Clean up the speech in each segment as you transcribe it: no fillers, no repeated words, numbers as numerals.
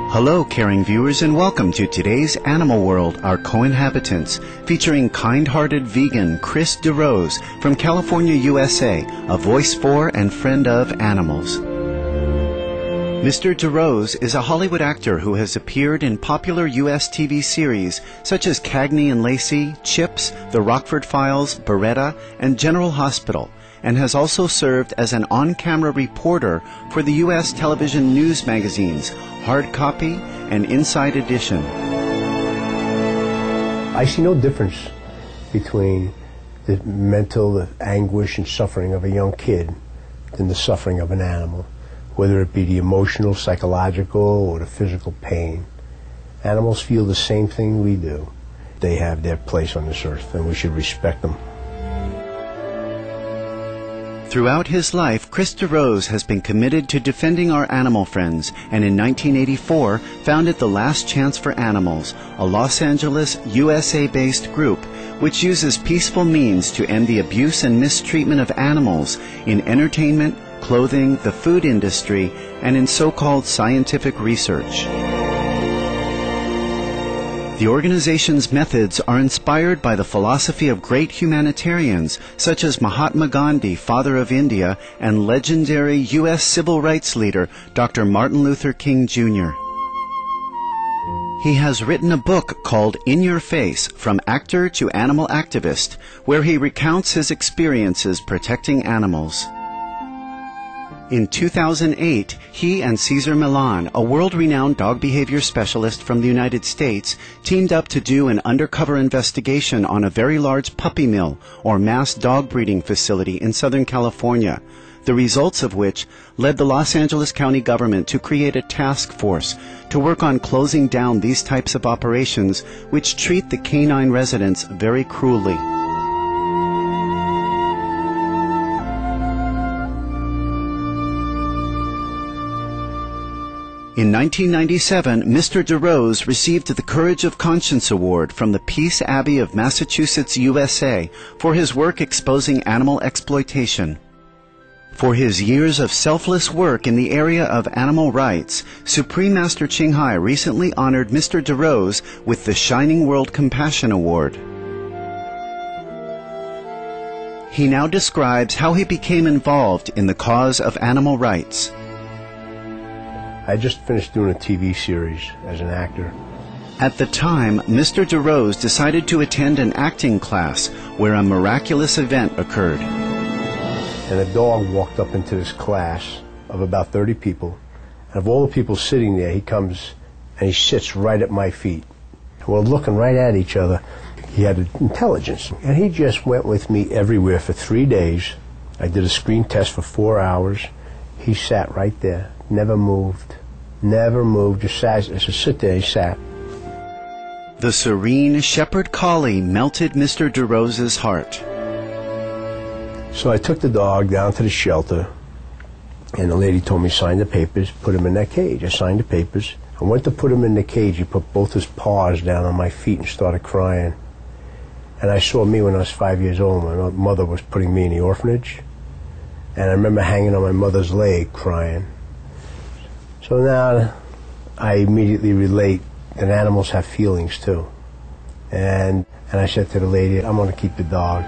Hello, caring viewers, and welcome to today's Animal World, Our Co-Inhabitants, featuring kind-hearted vegan Chris DeRose from California, USA, a voice for and friend of animals. Mr. DeRose is a Hollywood actor who has appeared in popular U.S. TV series such as Cagney and Lacey, Chips, The Rockford Files, Beretta, and General Hospital, and has also served as an on-camera reporter for the U.S. television news magazines Hard Copy and Inside Edition. I see no difference between the mental anguish and suffering of a young kid than the suffering of an animal, whether it be the emotional, psychological, or the physical pain. Animals feel the same thing we do. They have their place on this earth, and we should respect them. Throughout his life, Chris DeRose has been committed to defending our animal friends, and in 1984 founded The Last Chance for Animals, a Los Angeles, USA-based group which uses peaceful means to end the abuse and mistreatment of animals in entertainment, clothing, the food industry, and in so-called scientific research. The organization's methods are inspired by the philosophy of great humanitarians such as Mahatma Gandhi, Father of India, and legendary U.S. civil rights leader Dr. Martin Luther King Jr. He has written a book called In Your Face, From Actor to Animal Activist, where he recounts his experiences protecting animals. In 2008, he and Cesar Millan, a world-renowned dog behavior specialist from the United States, teamed up to do an undercover investigation on a very large puppy mill, or mass dog breeding facility in Southern California, the results of which led the Los Angeles County government to create a task force to work on closing down these types of operations which treat the canine residents very cruelly. In 1997, Mr. DeRose received the Courage of Conscience Award from the Peace Abbey of Massachusetts, USA, for his work exposing animal exploitation. For his years of selfless work in the area of animal rights, Supreme Master Ching Hai recently honored Mr. DeRose with the Shining World Compassion Award. He now describes how he became involved in the cause of animal rights. I just finished doing a TV series as an actor. At the time, Mr. DeRose decided to attend an acting class where a miraculous event occurred. And a dog walked up into this class of about 30 people. And of all the people sitting there, he comes and he sits right at my feet. We're looking right at each other. He had intelligence. And he just went with me everywhere for 3 days. I did a screen test for 4 hours. He sat right there, never moved, just sat, just sit there, he sat. The serene shepherd collie melted Mr. DeRose's heart. So I took the dog down to the shelter, and the lady told me, sign the papers, put him in that cage. I signed the papers. I went to put him in the cage. He put both his paws down on my feet and started crying. And I saw me when I was 5 years old. My mother was putting me in the orphanage. And I remember hanging on my mother's leg, crying. So now I immediately relate that animals have feelings too. And I said to the lady, I'm going to keep the dog.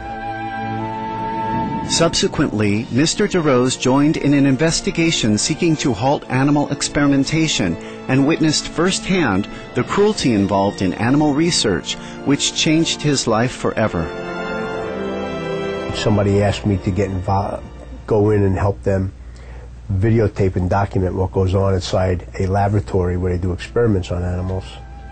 Subsequently, Mr. DeRose joined in an investigation seeking to halt animal experimentation and witnessed firsthand the cruelty involved in animal research, which changed his life forever. Somebody asked me to get involved, go in and help them videotape and document what goes on inside a laboratory where they do experiments on animals.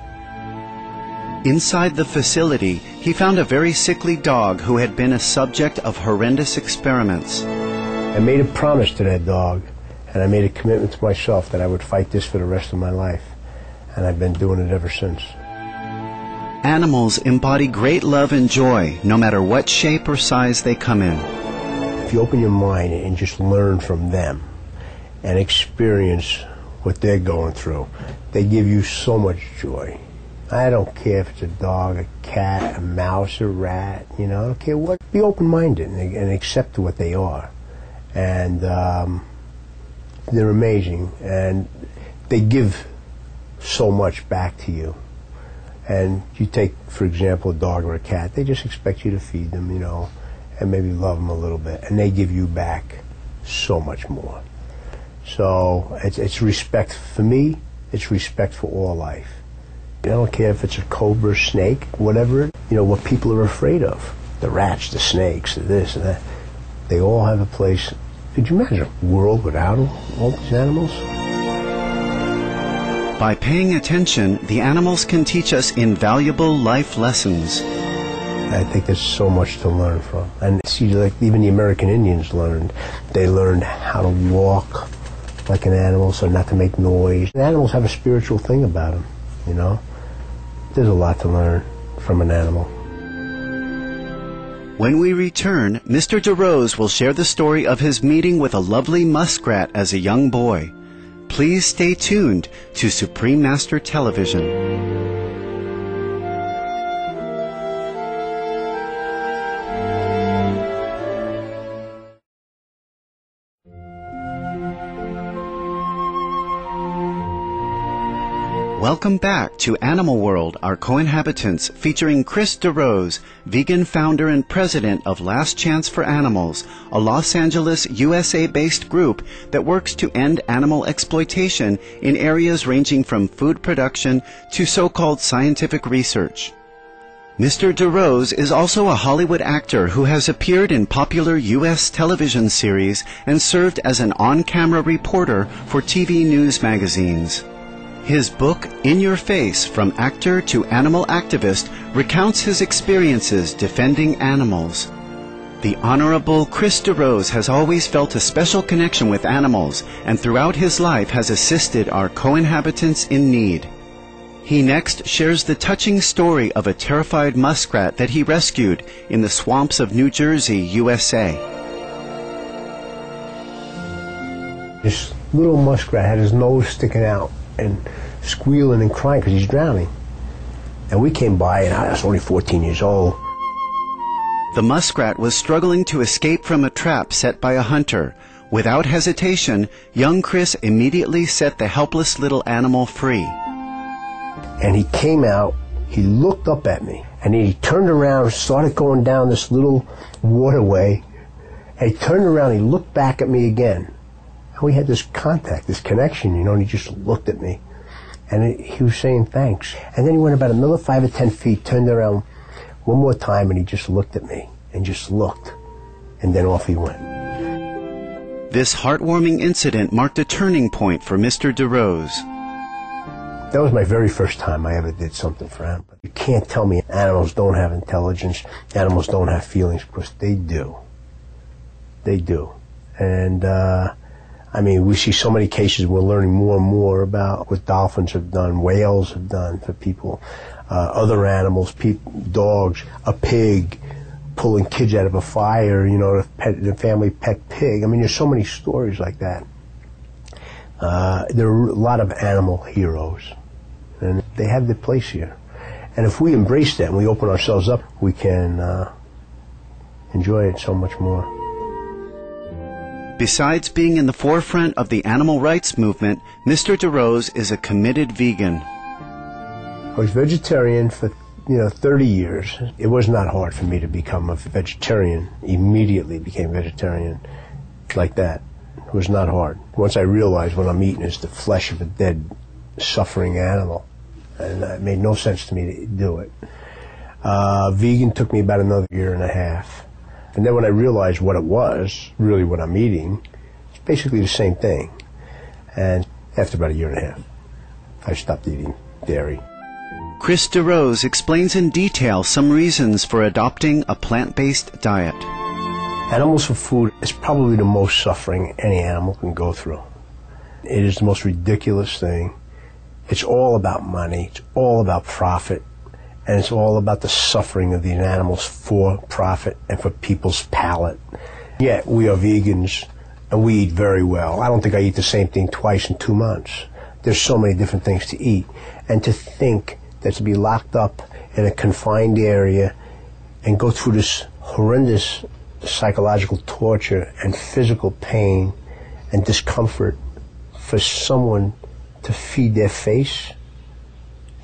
Inside the facility, he found a very sickly dog who had been a subject of horrendous experiments. I made a promise to that dog, and I made a commitment to myself that I would fight this for the rest of my life, and I've been doing it ever since. Animals embody great love and joy, no matter what shape or size they come in. If you open your mind and just learn from them and experience what they're going through, they give you so much joy. I don't care if it's a dog, a cat, a mouse, a rat, I don't care what. Be open-minded and accept what they are. And they're amazing, and they give so much back to you. And you take, for example, a dog or a cat, they just expect you to feed them, you know, and maybe love them a little bit, and they give you back so much more. So it's respect for me, it's respect for all life. I don't care if it's a cobra, snake, whatever, you know, what people are afraid of. The rats, the snakes, the this and that. They all have a place. Could you imagine a world without all these animals? By paying attention, the animals can teach us invaluable life lessons. I think there's so much to learn from. And see, like even the American Indians learned. They learned how to walk like an animal, so not to make noise. And animals have a spiritual thing about them, you know? There's a lot to learn from an animal. When we return, Mr. DeRose will share the story of his meeting with a lovely muskrat as a young boy. Please stay tuned to Supreme Master Television. Welcome back to Animal World, Our Co-Inhabitants, featuring Chris DeRose, vegan founder and president of Last Chance for Animals, a Los Angeles, USA-based group that works to end animal exploitation in areas ranging from food production to so-called scientific research. Mr. DeRose is also a Hollywood actor who has appeared in popular U.S. television series and served as an on-camera reporter for TV news magazines. His book, In Your Face, From Actor to Animal Activist, recounts his experiences defending animals. The Honorable Chris DeRose has always felt a special connection with animals and throughout his life has assisted our co-inhabitants in need. He next shares the touching story of a terrified muskrat that he rescued in the swamps of New Jersey, USA. This little muskrat had his nose sticking out and squealing and crying because he's drowning. And we came by, and I was only 14 years old. The muskrat was struggling to escape from a trap set by a hunter. Without hesitation, young Chris immediately set the helpless little animal free. And he came out, he looked up at me, and he turned around, started going down this little waterway, and he turned around, he looked back at me again. And we had this contact, this connection, you know, and he just looked at me. And he was saying thanks. And then he went about another 5 or 10 feet, turned around one more time, and he just looked at me, and just looked. And then off he went. This heartwarming incident marked a turning point for Mr. DeRose. That was my very first time I ever did something for animals. You can't tell me animals don't have intelligence, animals don't have feelings, because they do. They do. And, I mean, we see so many cases, we're learning more and more about what dolphins have done, whales have done for people, other animals, dogs, a pig, pulling kids out of a fire, you know, the family pet pig. I mean, there's so many stories like that. There are a lot of animal heroes, and they have their place here. And if we embrace that and we open ourselves up, we can enjoy it so much more. Besides being in the forefront of the animal rights movement, Mr. DeRose is a committed vegan. I was vegetarian for 30 years. It was not hard for me to become a vegetarian. Immediately became vegetarian like that. It was not hard. Once I realized what I'm eating is the flesh of a dead, suffering animal. And it made no sense to me to do it. Vegan took me about another year and a half. And then when I realized what it was, really what I'm eating, it's basically the same thing. And after about a year and a half, I stopped eating dairy. Chris DeRose explains in detail some reasons for adopting a plant-based diet. Animals for food is probably the most suffering any animal can go through. It is the most ridiculous thing. It's all about money. It's all about profit. And it's all about the suffering of these animals for profit and for people's palate. Yet we are vegans and we eat very well. I don't think I eat the same thing twice in 2 months. There's so many different things to eat. And to think that to be locked up in a confined area and go through this horrendous psychological torture and physical pain and discomfort for someone to feed their face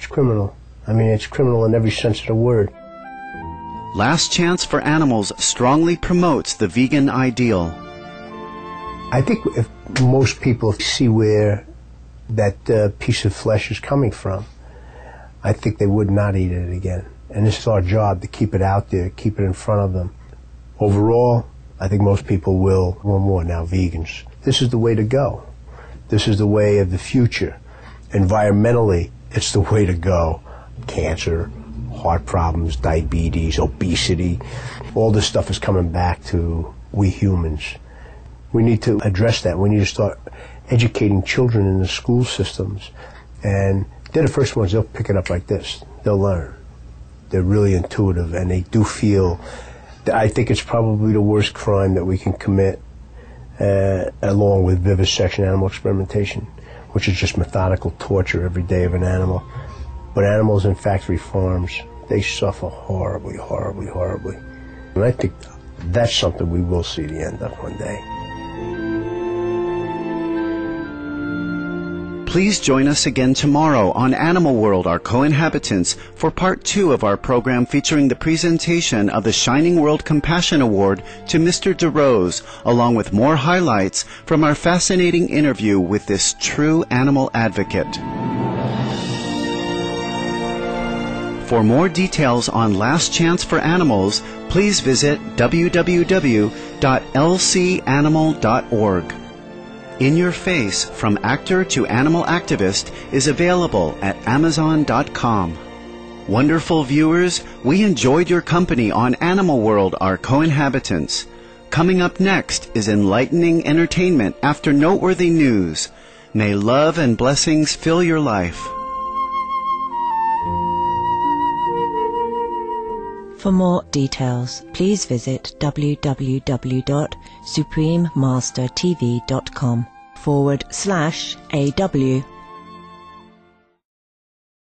It's criminal. I mean, it's criminal in every sense of the word. Last Chance for Animals strongly promotes the vegan ideal. I think if most people see where that piece of flesh is coming from, I think they would not eat it again. And this is our job, to keep it out there, keep it in front of them. Overall, I think most people will want more now, vegans. This is the way to go. This is the way of the future. Environmentally, it's the way to go. Cancer, heart problems, diabetes, obesity, all this stuff is coming back to we humans. We need to address that. We need to start educating children in the school systems. And they're the first ones, they'll pick it up like this. They'll learn. They're really intuitive, and they do feel that. I think it's probably the worst crime that we can commit, along with vivisection, animal experimentation, which is just methodical torture every day of an animal. But animals in factory farms, they suffer horribly, horribly, horribly. And I think that's something we will see the end of one day. Please join us again tomorrow on Animal World, Our Co-Inhabitants, for part 2 of our program featuring the presentation of the Shining World Compassion Award to Mr. DeRose, along with more highlights from our fascinating interview with this true animal advocate. For more details on Last Chance for Animals, please visit www.lcanimal.org. In Your Face, From Actor to Animal Activist is available at Amazon.com. Wonderful viewers, we enjoyed your company on Animal World, Our Co-Inhabitants. Coming up next is enlightening entertainment after noteworthy news. May love and blessings fill your life. For more details, please visit www.suprememastertv.com/AW